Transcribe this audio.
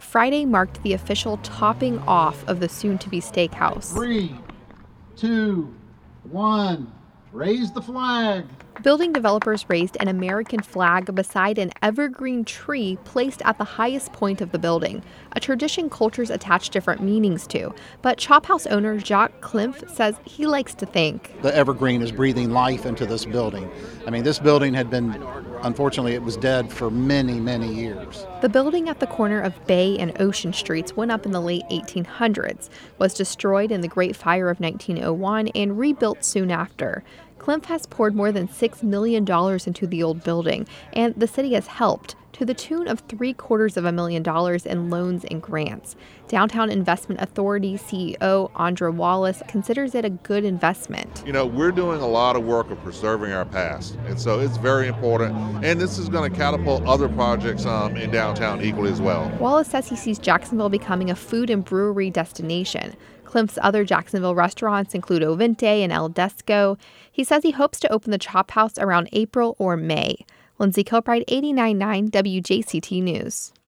Friday marked the official topping off of the soon-to-be steakhouse. 3, 2, 1, raise the flag. Building developers raised an American flag beside an evergreen tree placed at the highest point of the building, a tradition cultures attach different meanings to. But Chop House owner Jacques Klimpf says he likes to think The evergreen is breathing life into this building. I mean, this building had been, unfortunately, it was dead for many, many years. the building at the corner of Bay and Ocean Streets went up in the late 1800s, was destroyed in the Great Fire of 1901, and rebuilt soon after. Klimpf has poured more than $6 million into the old building, and the city has helped, to the tune of $750,000 in loans and grants. Downtown Investment Authority CEO Andra Wallace considers it a good investment. You know, we're doing a lot of work of preserving our past, and so it's very important, and this is going to catapult other projects in downtown equally as well. Wallace says he sees Jacksonville becoming a food and brewery destination. Klimpf's other Jacksonville restaurants include Ovente and El Desco. He says he hopes to open the Chop House around April or May. Lindsay Kilbride, 89.9 WJCT News.